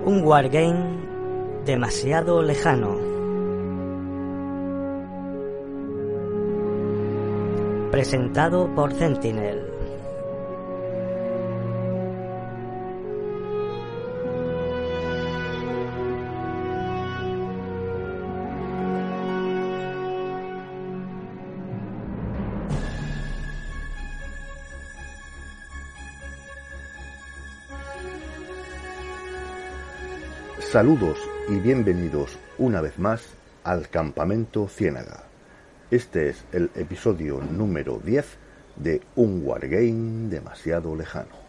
Un wargame demasiado lejano. Presentado por Sentinel. Saludos y bienvenidos una vez más al Campamento Ciénaga. Este es el episodio número 10 de Un wargame demasiado lejano.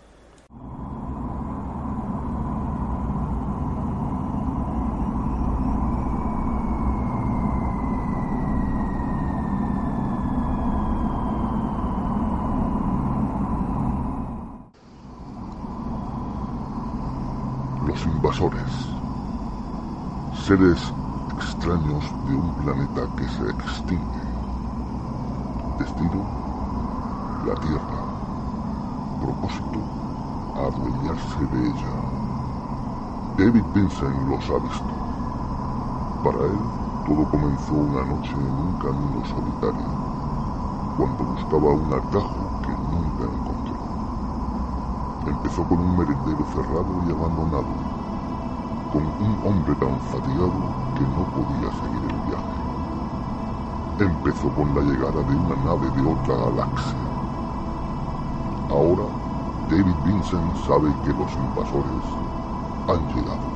Los invasores, seres extraños de un planeta que se extingue. Destino, la Tierra. Propósito, adueñarse de ella. David Vincent los ha visto. Para él, todo comenzó una noche en un camino solitario, cuando buscaba un atajo que nunca encontró. Empezó con un merendero cerrado y abandonado, con un hombre tan fatigado que no podía seguir el viaje. Empezó con la llegada de una nave de otra galaxia. Ahora, David Vincent sabe que los invasores han llegado.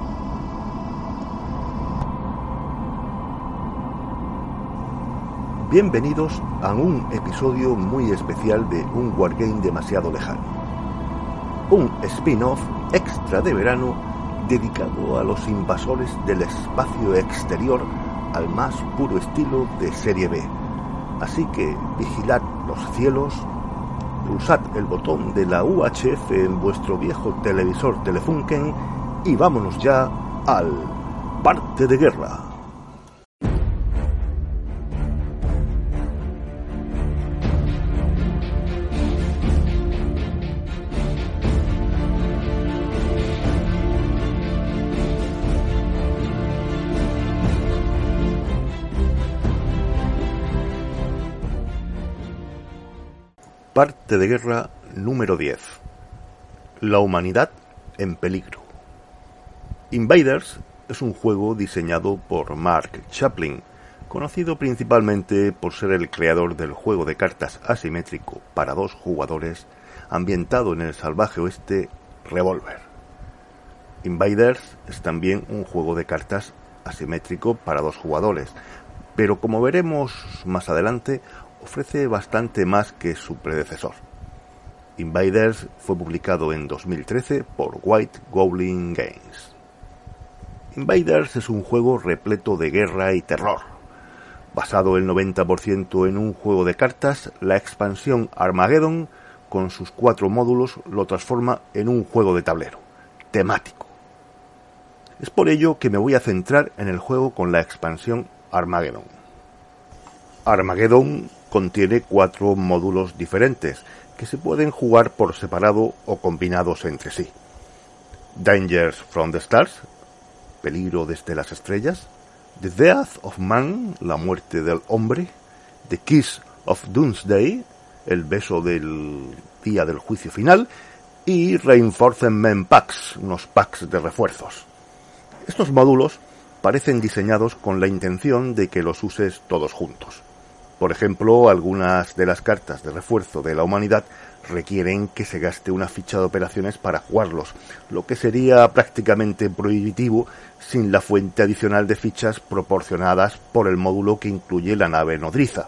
Bienvenidos a un episodio muy especial de Un wargame demasiado lejano. Un spin-off extra de verano dedicado a los invasores del espacio exterior al más puro estilo de serie B. Así que vigilad los cielos, pulsad el botón de la UHF en vuestro viejo televisor Telefunken y vámonos ya al parte de guerra. Parte de guerra número 10. La humanidad en peligro. Invaders es un juego diseñado por Mark Chaplin, conocido principalmente por ser el creador del juego de cartas asimétrico para 2 jugadores ambientado en el salvaje oeste Revolver. Invaders es también un juego de cartas asimétrico para 2 jugadores, pero como veremos más adelante, ofrece bastante más que su predecesor. Invaders fue publicado en 2013 por White Goblin Games. Invaders es un juego repleto de guerra y terror. Basado el 90% en un juego de cartas, la expansión Armageddon, con sus 4 módulos, lo transforma en un juego de tablero, temático. Es por ello que me voy a centrar en el juego con la expansión Armageddon. Armageddon contiene 4 módulos diferentes que se pueden jugar por separado o combinados entre sí. Dangers from the Stars, peligro desde las estrellas. The Death of Man, la muerte del hombre. The Kiss of Doomsday, el beso del día del juicio final. Y Reinforcement Packs, unos packs de refuerzos. Estos módulos parecen diseñados con la intención de que los uses todos juntos. Por ejemplo, algunas de las cartas de refuerzo de la humanidad requieren que se gaste una ficha de operaciones para jugarlos, lo que sería prácticamente prohibitivo sin la fuente adicional de fichas proporcionadas por el módulo que incluye la nave nodriza.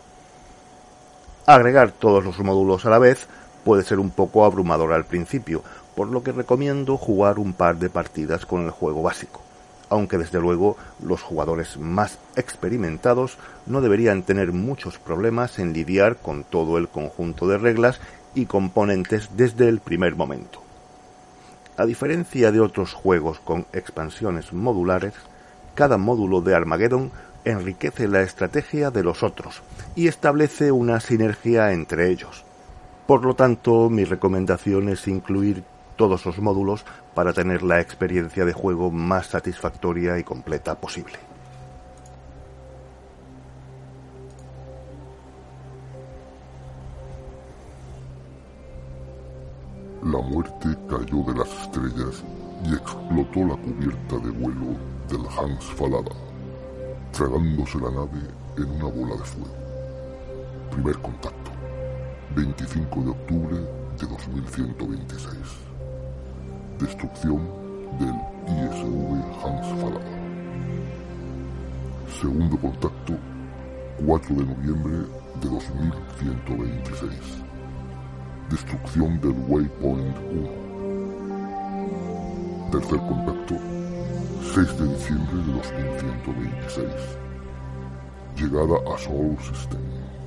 Agregar todos los módulos a la vez puede ser un poco abrumador al principio, por lo que recomiendo jugar un par de partidas con el juego básico. Aunque desde luego los jugadores más experimentados no deberían tener muchos problemas en lidiar con todo el conjunto de reglas y componentes desde el primer momento. A diferencia de otros juegos con expansiones modulares, cada módulo de Armageddon enriquece la estrategia de los otros y establece una sinergia entre ellos. Por lo tanto, mi recomendación es incluir todos los módulos para tener la experiencia de juego más satisfactoria y completa posible. La muerte cayó de las estrellas y explotó la cubierta de vuelo del Hans Falada, tragándose la nave en una bola de fuego. Primer contacto, 25 de octubre de 2126. Destrucción del ISV Hans Falada. Segundo contacto, 4 de noviembre de 2126. Destrucción del Waypoint 1. Tercer contacto, 6 de diciembre de 2126. Llegada a Sol System.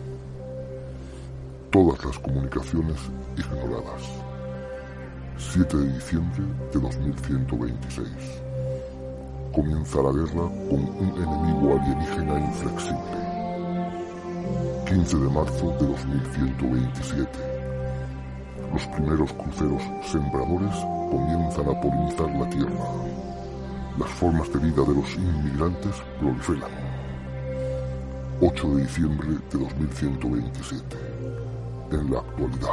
Todas las comunicaciones ignoradas. 7 de diciembre de 2126. Comienza la guerra con un enemigo alienígena inflexible. 15 de marzo de 2127. Los primeros cruceros sembradores comienzan a polinizar la Tierra. Las formas de vida de los inmigrantes proliferan. 8 de diciembre de 2127. En la actualidad.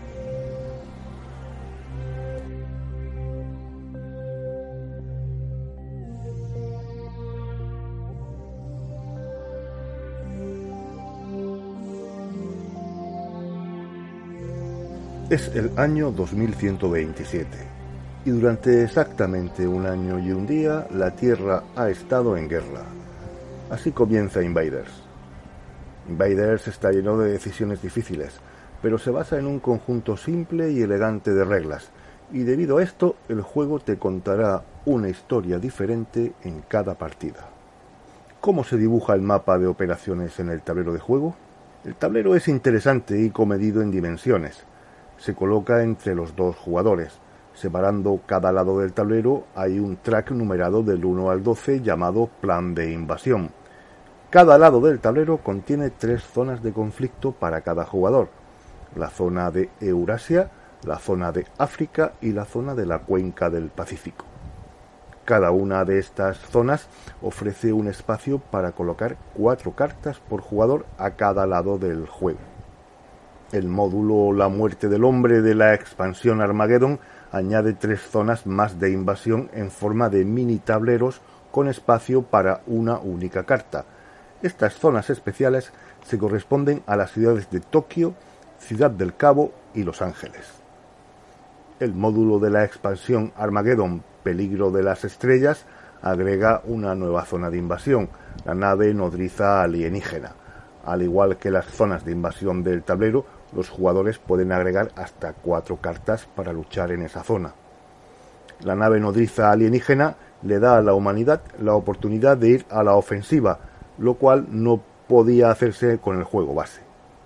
Es el año 2127 y durante exactamente un año y un día la Tierra ha estado en guerra. Así comienza Invaders. Invaders está lleno de decisiones difíciles, pero se basa en un conjunto simple y elegante de reglas, y debido a esto el juego te contará una historia diferente en cada partida. ¿Cómo se dibuja el mapa de operaciones en el tablero de juego? El tablero es interesante y comedido en dimensiones. Se coloca entre los dos jugadores. Separando cada lado del tablero hay un track numerado del 1 al 12 llamado Plan de Invasión. Cada lado del tablero contiene 3 zonas de conflicto para cada jugador: la zona de Eurasia, la zona de África y la zona de la Cuenca del Pacífico. Cada una de estas zonas ofrece un espacio para colocar 4 cartas por jugador a cada lado del juego. El módulo La muerte del hombre de la expansión Armageddon añade 3 zonas más de invasión en forma de mini tableros con espacio para una única carta. Estas zonas especiales se corresponden a las ciudades de Tokio, Ciudad del Cabo y Los Ángeles. El módulo de la expansión Armageddon, Peligro de las Estrellas, agrega una nueva zona de invasión, la nave nodriza alienígena. Al igual que las zonas de invasión del tablero, los jugadores pueden agregar hasta 4 cartas para luchar en esa zona. La nave nodriza alienígena le da a la humanidad la oportunidad de ir a la ofensiva, lo cual no podía hacerse con el juego base.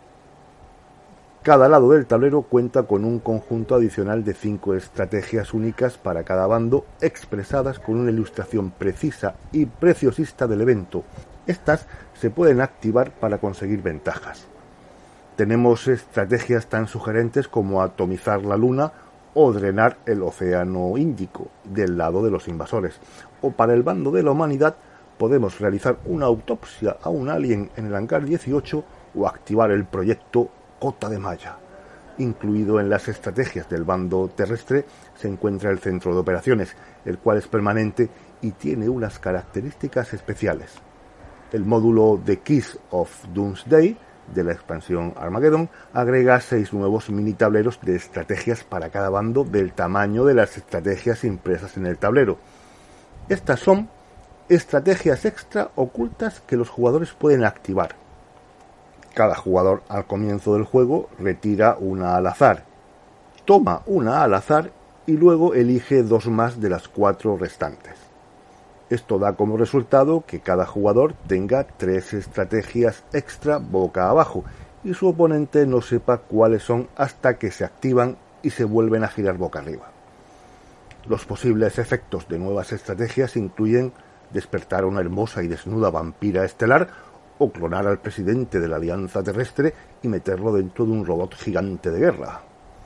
Cada lado del tablero cuenta con un conjunto adicional de 5 estrategias únicas para cada bando, expresadas con una ilustración precisa y preciosista del evento. Estas se pueden activar para conseguir ventajas. Tenemos estrategias tan sugerentes como atomizar la luna o drenar el océano Índico del lado de los invasores. O para el bando de la humanidad podemos realizar una autopsia a un alien en el hangar 18 o activar el proyecto Cota de Maya. Incluido en las estrategias del bando terrestre se encuentra el centro de operaciones, el cual es permanente y tiene unas características especiales. El módulo The Keys of Doomsday de la expansión Armageddon agrega 6 nuevos mini tableros de estrategias para cada bando del tamaño de las estrategias impresas en el tablero. Estas son estrategias extra ocultas que los jugadores pueden activar. Cada jugador al comienzo del juego retira una al azar, toma una al azar y luego elige 2 más de las 4 restantes. Esto da como resultado que cada jugador tenga 3 estrategias extra boca abajo y su oponente no sepa cuáles son hasta que se activan y se vuelven a girar boca arriba. Los posibles efectos de nuevas estrategias incluyen despertar a una hermosa y desnuda vampira estelar o clonar al presidente de la Alianza Terrestre y meterlo dentro de un robot gigante de guerra.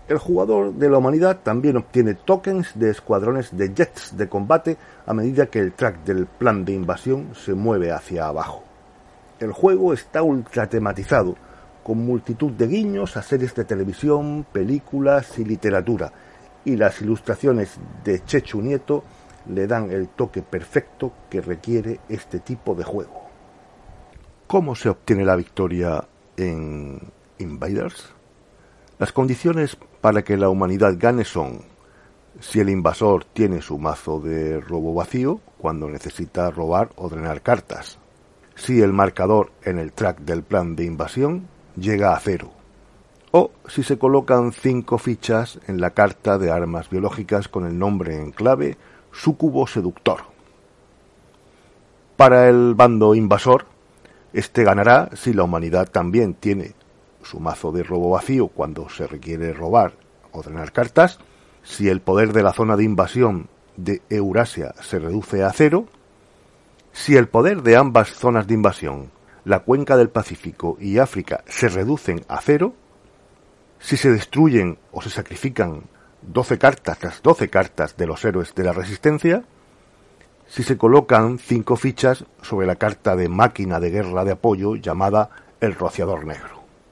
El jugador de la humanidad también obtiene tokens de escuadrones de jets de combate a medida que el track del plan de invasión se mueve hacia abajo. El juego está ultra tematizado, con multitud de guiños a series de televisión, películas y literatura, y las ilustraciones de Chechu Nieto le dan el toque perfecto que requiere este tipo de juego. ¿Cómo se obtiene la victoria en Invaders? Las condiciones para que la humanidad gane son: si el invasor tiene su mazo de robo vacío cuando necesita robar o drenar cartas, si el marcador en el track del plan de invasión llega a 0, o si se colocan 5 fichas en la carta de armas biológicas con el nombre en clave Súcubo Seductor. Para el bando invasor, este ganará si la humanidad también tiene su mazo de robo vacío cuando se requiere robar o drenar cartas, si el poder de la zona de invasión de Eurasia se reduce a 0, si el poder de ambas zonas de invasión, la cuenca del Pacífico y África, se reducen a 0, si se destruyen o se sacrifican 12 cartas, las 12 cartas de los héroes de la resistencia, si se colocan 5 fichas sobre la carta de máquina de guerra de apoyo llamada el Rociador Negro.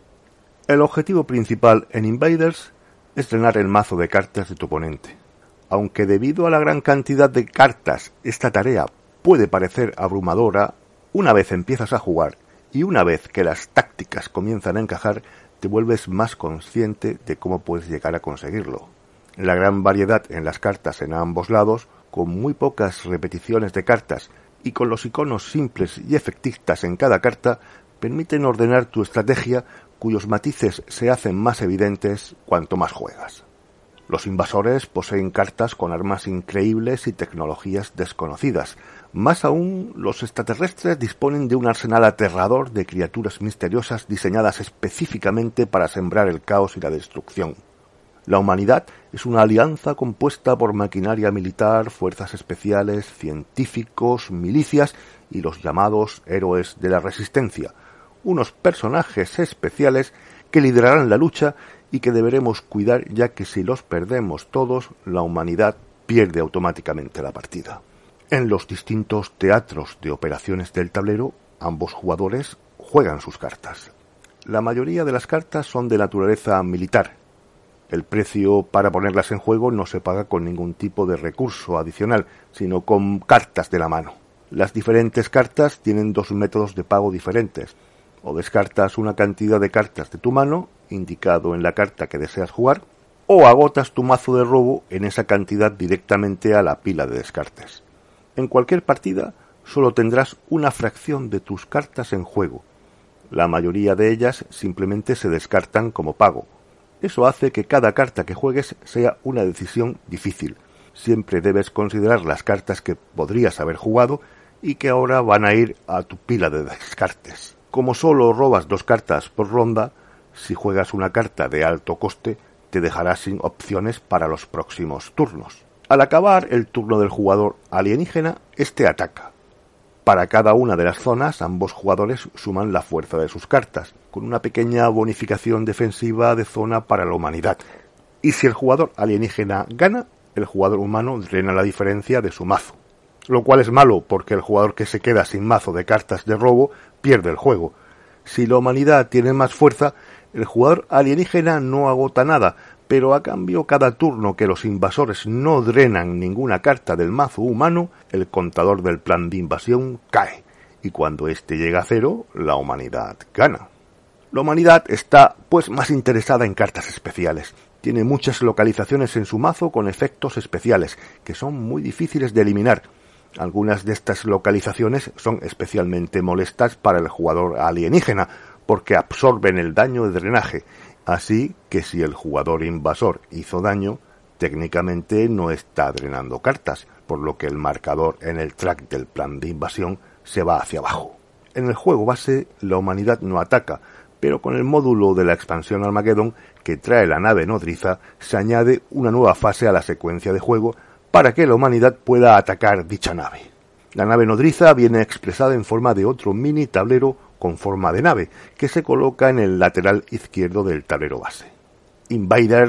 El objetivo principal en Invaders es drenar el mazo de cartas de tu oponente. Aunque debido a la gran cantidad de cartas esta tarea puede parecer abrumadora, una vez empiezas a jugar y una vez que las tácticas comienzan a encajar, te vuelves más consciente de cómo puedes llegar a conseguirlo. La gran variedad en las cartas en ambos lados, con muy pocas repeticiones de cartas y con los iconos simples y efectistas en cada carta, permiten ordenar tu estrategia, cuyos matices se hacen más evidentes cuanto más juegas. Los invasores poseen cartas con armas increíbles y tecnologías desconocidas. Más aún, los extraterrestres disponen de un arsenal aterrador de criaturas misteriosas diseñadas específicamente para sembrar el caos y la destrucción. La humanidad es una alianza compuesta por maquinaria militar, fuerzas especiales, científicos, milicias y los llamados héroes de la resistencia, unos personajes especiales que liderarán la lucha y que deberemos cuidar, ya que si los perdemos todos, la humanidad pierde automáticamente la partida. En los distintos teatros de operaciones del tablero, ambos jugadores juegan sus cartas. La mayoría de las cartas son de naturaleza militar. El precio para ponerlas en juego no se paga con ningún tipo de recurso adicional, sino con cartas de la mano. Las diferentes cartas tienen 2 métodos de pago diferentes. O descartas una cantidad de cartas de tu mano, indicado en la carta que deseas jugar, o agotas tu mazo de robo en esa cantidad directamente a la pila de descartes. En cualquier partida, solo tendrás una fracción de tus cartas en juego. La mayoría de ellas simplemente se descartan como pago. Eso hace que cada carta que juegues sea una decisión difícil. Siempre debes considerar las cartas que podrías haber jugado y que ahora van a ir a tu pila de descartes. Como solo robas 2 cartas por ronda, si juegas una carta de alto coste, te dejarás sin opciones para los próximos turnos. Al acabar el turno del jugador alienígena, este ataca. Para cada una de las zonas, ambos jugadores suman la fuerza de sus cartas, con una pequeña bonificación defensiva de zona para la humanidad. Y si el jugador alienígena gana, el jugador humano drena la diferencia de su mazo. Lo cual es malo, porque el jugador que se queda sin mazo de cartas de robo pierde el juego. Si la humanidad tiene más fuerza, el jugador alienígena no agota nada, pero a cambio cada turno que los invasores no drenan ninguna carta del mazo humano, el contador del plan de invasión cae, y cuando este llega a 0, la humanidad gana. La humanidad está, pues, más interesada en cartas especiales. Tiene muchas localizaciones en su mazo con efectos especiales, que son muy difíciles de eliminar. Algunas de estas localizaciones son especialmente molestas para el jugador alienígena, porque absorben el daño de drenaje, así que si el jugador invasor hizo daño, técnicamente no está drenando cartas, por lo que el marcador en el track del plan de invasión se va hacia abajo. En el juego base, la humanidad no ataca, pero con el módulo de la expansión Armageddon que trae la nave nodriza, se añade una nueva fase a la secuencia de juego para que la humanidad pueda atacar dicha nave. La nave nodriza viene expresada en forma de otro mini tablero con forma de nave, que se coloca en el lateral izquierdo del tablero base. Invaders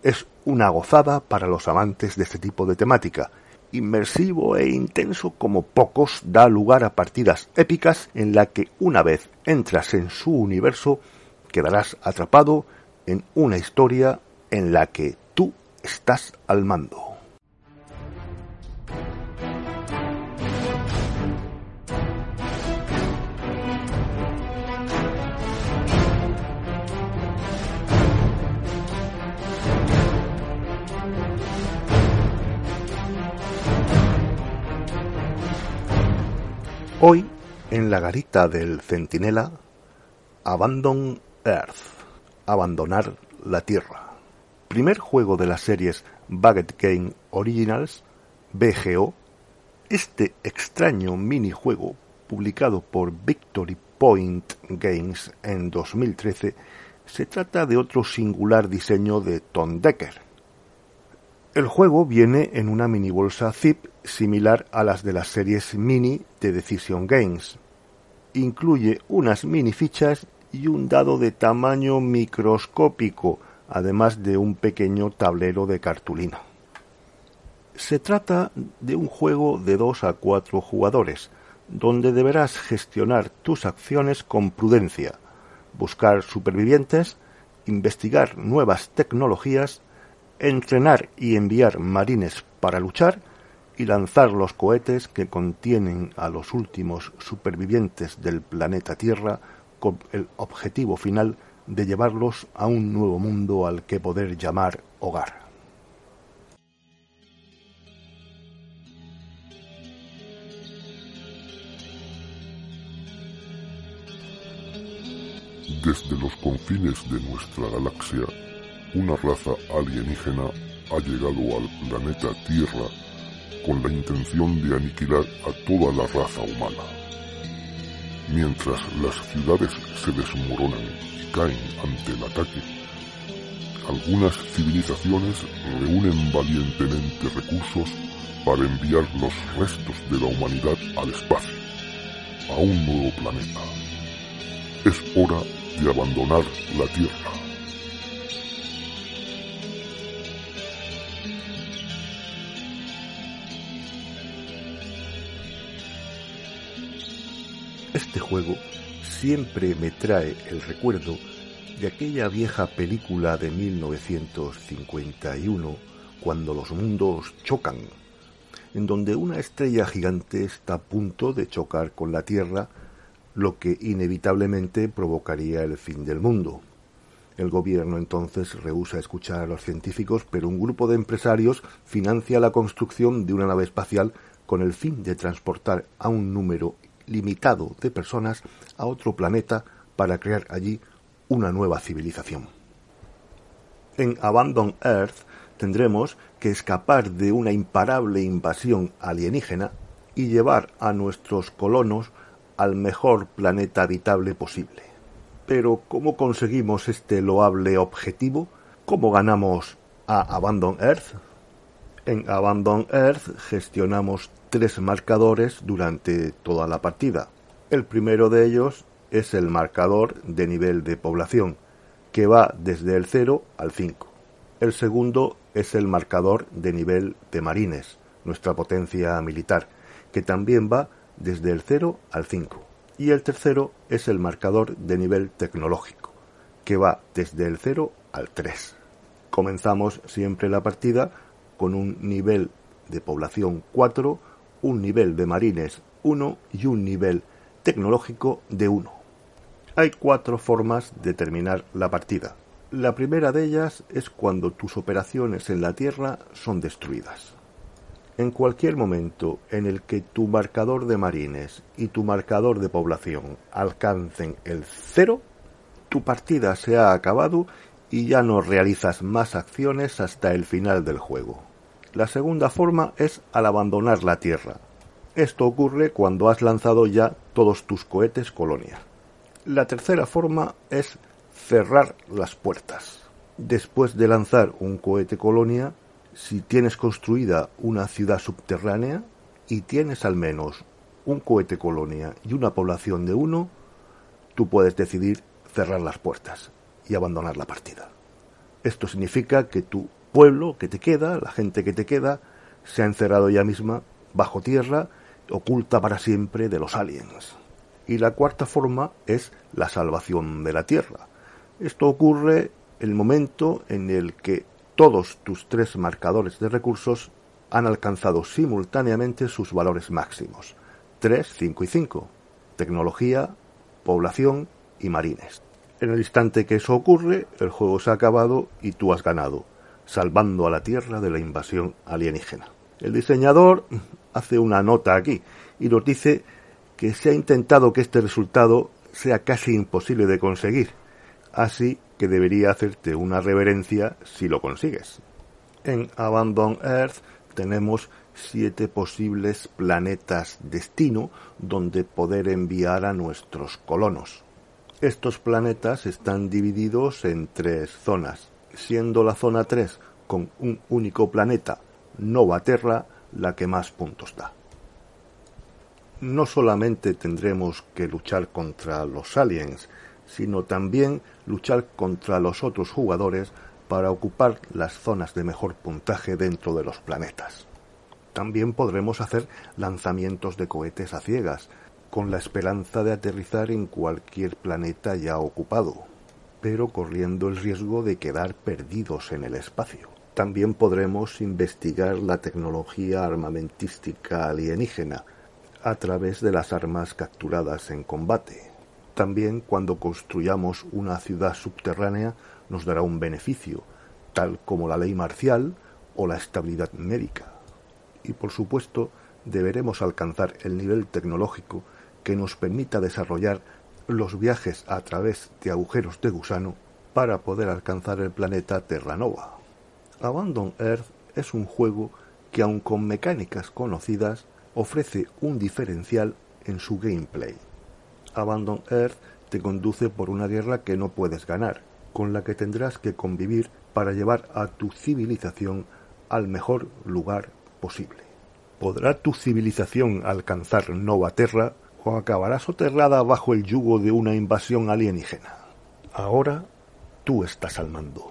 Es una gozada para los amantes de este tipo de temática. Inmersivo e intenso como pocos, da lugar a partidas épicas en la que una vez entras en su universo quedarás atrapado en una historia en la que tú estás al mando. Hoy, en la garita del Centinela, Abandon Earth, abandonar la Tierra. Primer juego de las series Buget Game Originals, BGO, este extraño minijuego, publicado por Victory Point Games en 2013, se trata de otro singular diseño de Tom Decker. El juego viene en una mini bolsa zip similar a las de las series mini de Decision Games. Incluye unas mini fichas y un dado de tamaño microscópico, además de un pequeño tablero de cartulina. Se trata de un juego de 2 a 4 jugadores, donde deberás gestionar tus acciones con prudencia, buscar supervivientes, investigar nuevas tecnologías, entrenar y enviar marines para luchar y lanzar los cohetes que contienen a los últimos supervivientes del planeta Tierra con el objetivo final de llevarlos a un nuevo mundo al que poder llamar hogar. Desde los confines de nuestra galaxia, una raza alienígena ha llegado al planeta Tierra con la intención de aniquilar a toda la raza humana. Mientras las ciudades se desmoronan y caen ante el ataque, algunas civilizaciones reúnen valientemente recursos para enviar los restos de la humanidad al espacio, a un nuevo planeta. Es hora de abandonar la Tierra. Este juego siempre me trae el recuerdo de aquella vieja película de 1951, cuando los mundos chocan, en donde una estrella gigante está a punto de chocar con la Tierra, lo que inevitablemente provocaría el fin del mundo. El gobierno entonces rehúsa escuchar a los científicos, pero un grupo de empresarios financia la construcción de una nave espacial con el fin de transportar a un número limitado de personas a otro planeta para crear allí una nueva civilización. En Abandon Earth tendremos que escapar de una imparable invasión alienígena y llevar a nuestros colonos al mejor planeta habitable posible. Pero ¿cómo conseguimos este loable objetivo? ¿Cómo ganamos a Abandon Earth? En Abandon Earth gestionamos 3 marcadores durante toda la partida. El primero de ellos es el marcador de nivel de población, que va desde el 0 al 5. El segundo es el marcador de nivel de marines, nuestra potencia militar, que también va desde el 0 al 5. Y el tercero es el marcador de nivel tecnológico, que va desde el 0 al 3. Comenzamos siempre la partida con un nivel de población 4, un nivel de marines 1 y un nivel tecnológico de 1. Hay 4 formas de terminar la partida. La primera de ellas es cuando tus operaciones en la Tierra son destruidas. En cualquier momento en el que tu marcador de marines y tu marcador de población alcancen el 0, tu partida se ha acabado y ya no realizas más acciones hasta el final del juego. La segunda forma es al abandonar la Tierra. Esto ocurre cuando has lanzado ya todos tus cohetes colonia. La tercera forma es cerrar las puertas. Después de lanzar un cohete colonia, si tienes construida una ciudad subterránea y tienes al menos un cohete colonia y una población de 1, tú puedes decidir cerrar las puertas y abandonar la partida. Esto significa que tú pueblo que te queda, la gente que te queda, se ha encerrado ella misma bajo tierra, oculta para siempre de los aliens. Y la cuarta forma es la salvación de la Tierra. Esto ocurre en el momento en el que todos tus 3 marcadores de recursos han alcanzado simultáneamente sus valores máximos. 3, 5 y 5. Tecnología, población y marines. En el instante que eso ocurre, el juego se ha acabado y tú has ganado, salvando a la Tierra de la invasión alienígena. El diseñador hace una nota aquí y nos dice que se ha intentado que este resultado sea casi imposible de conseguir, así que debería hacerte una reverencia si lo consigues. En Abandon Earth tenemos 7 posibles planetas destino donde poder enviar a nuestros colonos. Estos planetas están divididos en 3 zonas, siendo la zona 3 con un único planeta, Nova Terra, la que más puntos da. No solamente tendremos que luchar contra los aliens, sino también luchar contra los otros jugadores para ocupar las zonas de mejor puntaje dentro de los planetas. También podremos hacer lanzamientos de cohetes a ciegas, con la esperanza de aterrizar en cualquier planeta ya ocupado, pero corriendo el riesgo de quedar perdidos en el espacio. También podremos investigar la tecnología armamentística alienígena a través de las armas capturadas en combate. También cuando construyamos una ciudad subterránea nos dará un beneficio, tal como la ley marcial o la estabilidad médica. Y por supuesto, deberemos alcanzar el nivel tecnológico que nos permita desarrollar los viajes a través de agujeros de gusano para poder alcanzar el planeta Terranova. Abandon Earth es un juego que, aun con mecánicas conocidas, ofrece un diferencial en su gameplay. Abandon Earth te conduce por una guerra que no puedes ganar, con la que tendrás que convivir para llevar a tu civilización al mejor lugar posible. ¿Podrá tu civilización alcanzar Nova Terra o acabará soterrada bajo el yugo de una invasión alienígena? Ahora tú estás al mando.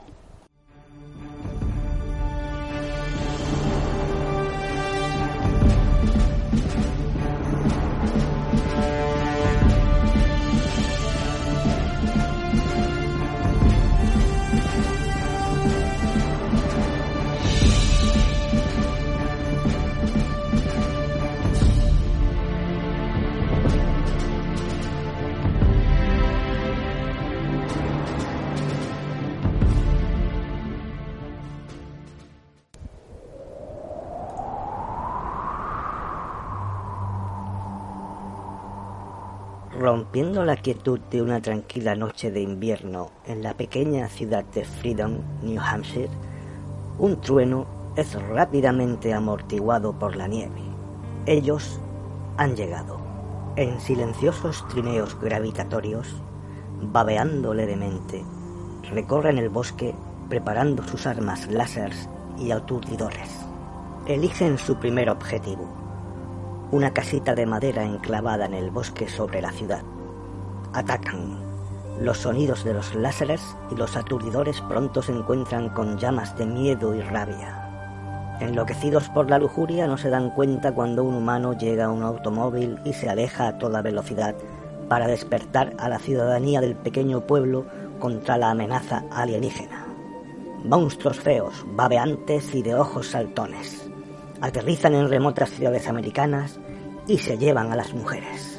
Rompiendo la quietud de una tranquila noche de invierno en la pequeña ciudad de Freedom, New Hampshire, un trueno es rápidamente amortiguado por la nieve. Ellos han llegado, en silenciosos trineos gravitatorios, babeando levemente, recorren el bosque preparando sus armas láseres y aturdidores. Eligen su primer objetivo, una casita de madera enclavada en el bosque sobre la ciudad. Atacan. Los sonidos de los láseres y los aturdidores pronto se encuentran con llamas de miedo y rabia. Enloquecidos por la lujuria, no se dan cuenta cuando un humano llega a un automóvil y se aleja a toda velocidad para despertar a la ciudadanía del pequeño pueblo contra la amenaza alienígena. Monstruos feos, babeantes y de ojos saltones aterrizan en remotas ciudades americanas y se llevan a las mujeres.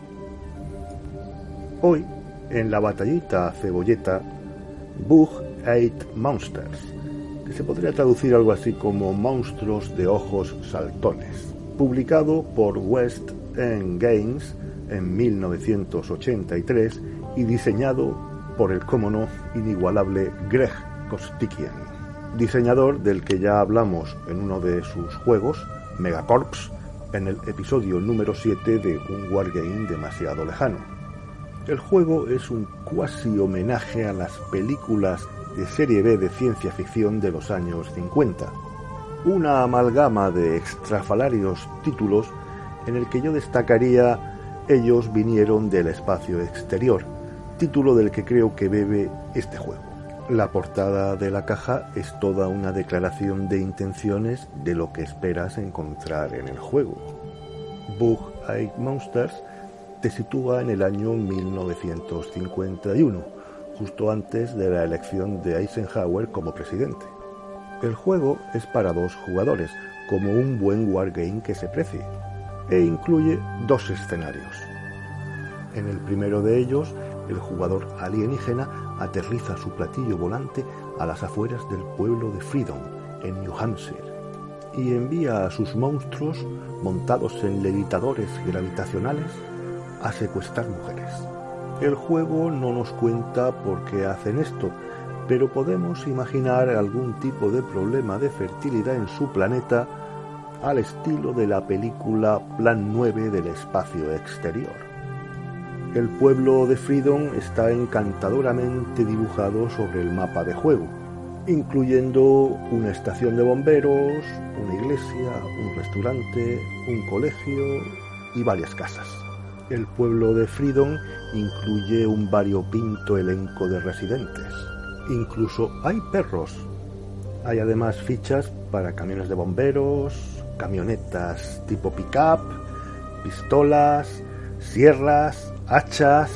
Hoy, en la batallita cebolleta, Bug Ate Monsters, que se podría traducir algo así como monstruos de ojos saltones, publicado por West End Games en 1983 y diseñado por el, cómo no, inigualable Greg Costikyan, diseñador del que ya hablamos en uno de sus juegos, Megacorps, en el episodio número 7 de un wargame demasiado lejano. El juego es un cuasi homenaje a las películas de serie B de ciencia ficción de los años 50, una amalgama de extrafalarios títulos en el que yo destacaría Ellos vinieron del espacio exterior, título del que creo que bebe este juego. La portada de la caja es toda una declaración de intenciones de lo que esperas encontrar en el juego. Bug-Eyed Monsters te sitúa en el año 1951, justo antes de la elección de Eisenhower como presidente. El juego es para 2 jugadores, como un buen wargame que se precie, e incluye 2 escenarios. En el primero de ellos, el jugador alienígena aterriza su platillo volante a las afueras del pueblo de Freedom, en New Hampshire, y envía a sus monstruos, montados en levitadores gravitacionales, a secuestrar mujeres. El juego no nos cuenta por qué hacen esto, pero podemos imaginar algún tipo de problema de fertilidad en su planeta al estilo de la película Plan 9 del espacio exterior. El pueblo de Freedom está encantadoramente dibujado sobre el mapa de juego, incluyendo una estación de bomberos, una iglesia, un restaurante, un colegio y varias casas. El pueblo de Freedom incluye un variopinto elenco de residentes. Incluso hay perros. Hay además fichas para camiones de bomberos, camionetas tipo pick-up, pistolas, sierras, hachas,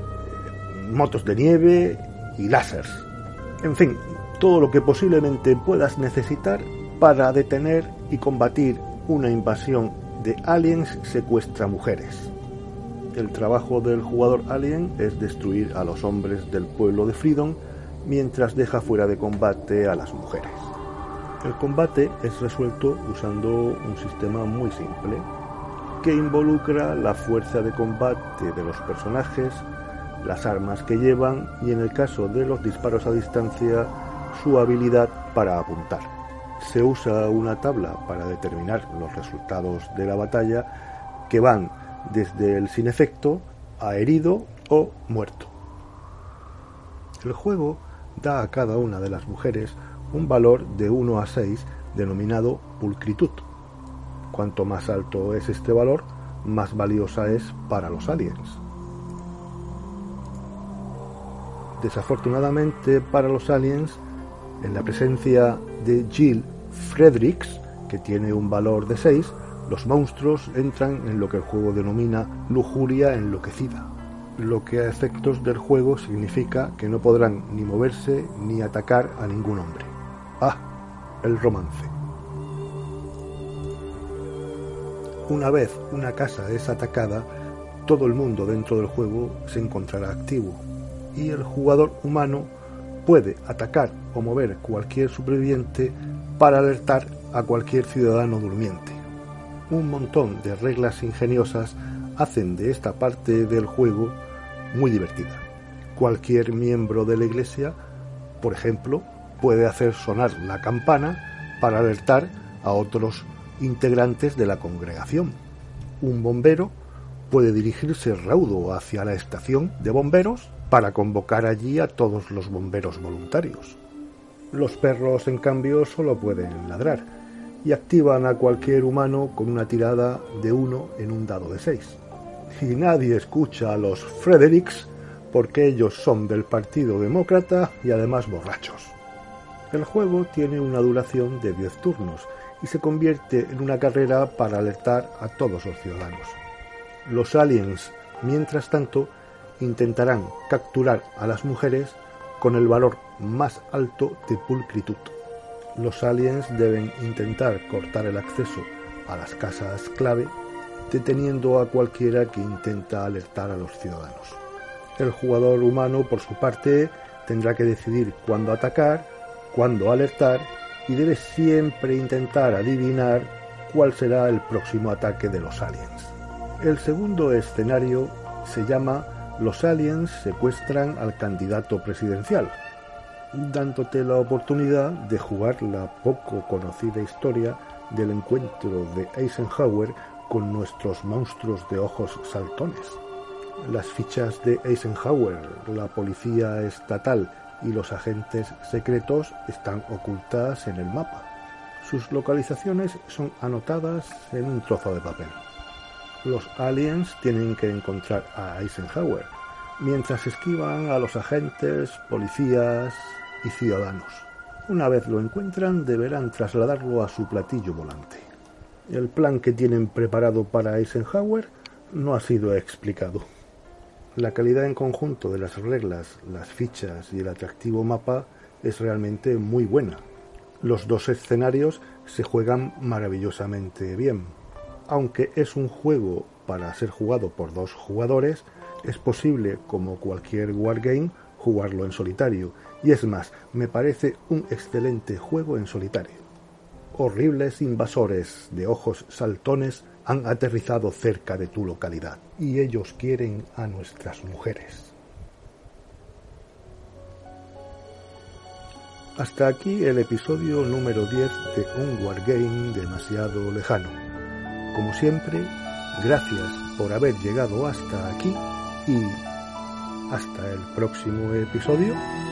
motos de nieve y láseres. En fin, todo lo que posiblemente puedas necesitar para detener y combatir una invasión de aliens secuestra mujeres. El trabajo del jugador alien es destruir a los hombres del pueblo de Freedom mientras deja fuera de combate a las mujeres. El combate es resuelto usando un sistema muy simple que involucra la fuerza de combate de los personajes, las armas que llevan y, en el caso de los disparos a distancia, su habilidad para apuntar. Se usa una tabla para determinar los resultados de la batalla que van desde el sin efecto a herido o muerto. El juego da a cada una de las mujeres un valor de 1 a 6 denominado pulcritud. Cuanto más alto es este valor, más valiosa es para los aliens. Desafortunadamente para los aliens, en la presencia de Jill Fredericks, que tiene un valor de 6, los monstruos entran en lo que el juego denomina lujuria enloquecida, lo que a efectos del juego significa que no podrán ni moverse ni atacar a ningún hombre. El romance. Una vez una casa es atacada, todo el mundo dentro del juego se encontrará activo, y el jugador humano puede atacar o mover cualquier superviviente para alertar a cualquier ciudadano durmiente. Un montón de reglas ingeniosas hacen de esta parte del juego muy divertida. Cualquier miembro de la iglesia, por ejemplo, puede hacer sonar la campana para alertar a otros integrantes de la congregación. Un bombero puede dirigirse raudo hacia la estación de bomberos para convocar allí a todos los bomberos voluntarios. Los perros, en cambio, solo pueden ladrar y activan a cualquier humano con una tirada de 1 en un dado de 6. Y nadie escucha a los Fredericks porque ellos son del Partido Demócrata y además borrachos. El juego tiene una duración de 10 turnos y se convierte en una carrera para alertar a todos los ciudadanos. Los aliens, mientras tanto, intentarán capturar a las mujeres con el valor más alto de pulcritud. Los aliens deben intentar cortar el acceso a las casas clave, deteniendo a cualquiera que intenta alertar a los ciudadanos. El jugador humano, por su parte, tendrá que decidir cuándo atacar, cuándo alertar, y debe siempre intentar adivinar cuál será el próximo ataque de los aliens. El segundo escenario se llama Los aliens secuestran al candidato presidencial, dándote la oportunidad de jugar la poco conocida historia del encuentro de Eisenhower con nuestros monstruos de ojos saltones. Las fichas de Eisenhower, la policía estatal y los agentes secretos están ocultas en el mapa. Sus localizaciones son anotadas en un trozo de papel. Los aliens tienen que encontrar a Eisenhower, mientras esquivan a los agentes, policías y ciudadanos. Una vez lo encuentran, deberán trasladarlo a su platillo volante. El plan que tienen preparado para Eisenhower no ha sido explicado. La calidad en conjunto de las reglas, las fichas y el atractivo mapa es realmente muy buena. Los dos escenarios se juegan maravillosamente bien. Aunque es un juego para ser jugado por 2 jugadores, es posible, como cualquier wargame, jugarlo en solitario. Y es más, me parece un excelente juego en solitario. Horribles invasores de ojos saltones han aterrizado cerca de tu localidad y ellos quieren a nuestras mujeres. Hasta aquí el episodio número 10 de un wargame demasiado lejano. Como siempre, gracias por haber llegado hasta aquí y hasta el próximo episodio.